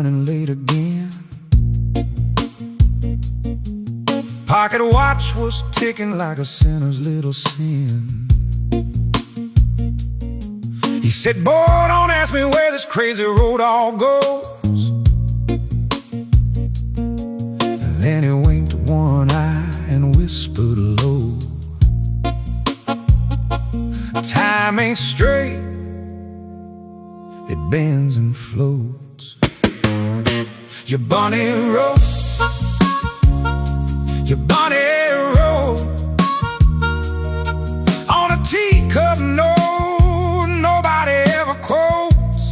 running late again. Pocket watch was ticking like a sinner's little sin. He said, boy, don't ask me where this crazy road all goes. And then he winked one eye and whispered low, time ain't straight, it bends and floats. Your bunny road, your bunny road, on a teacup note nobody ever quotes.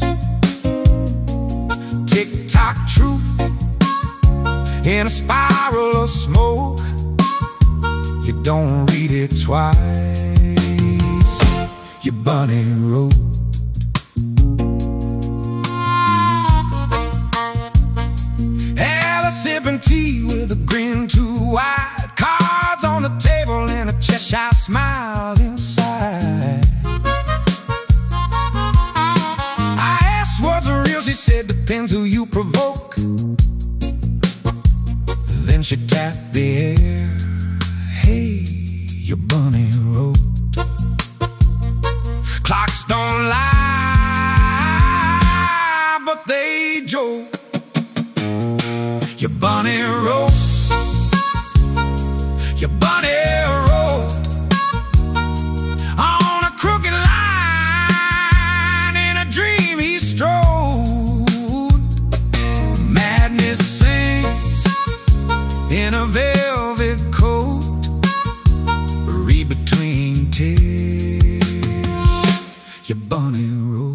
Tick-tock truth in a spiral of smoke. You don't read it twice. Your bunny road. Alice sipping tea with a grin too wide, cards on the table and a Cheshire smile inside. I asked what's real, she said depends who you provoke. Then she tapped the air, hey, your bunny road. Clocks don't lie, but they joke. Your bunny road, your bunny road, on a crooked line in a dream he strode. Madness sings in a velvet coat, read between tears. Your bunny road.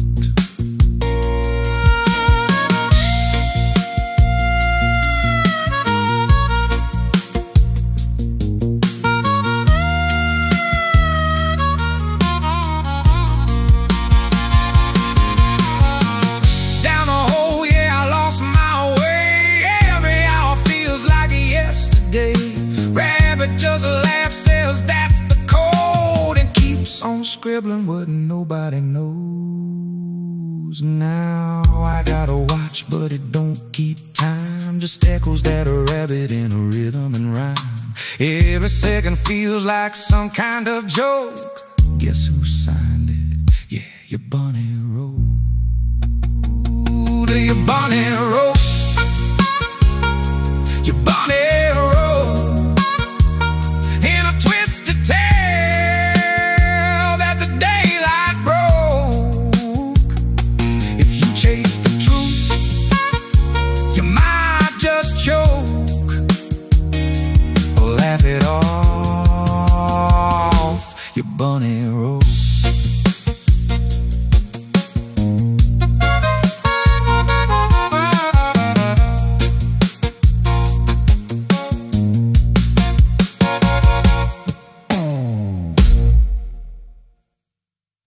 Down the hole, yeah, I lost my way. Every hour feels like yesterday. Rabbit just laughs, says that's the code, and keeps on scribbling what nobody knows. Now I got a watch, but it don't keep time, just echoes that a rabbit in a rhythm and rhyme. Every second feels like some kind of joke. Guess who signed it? Yeah, your bunny road. Your bunny road.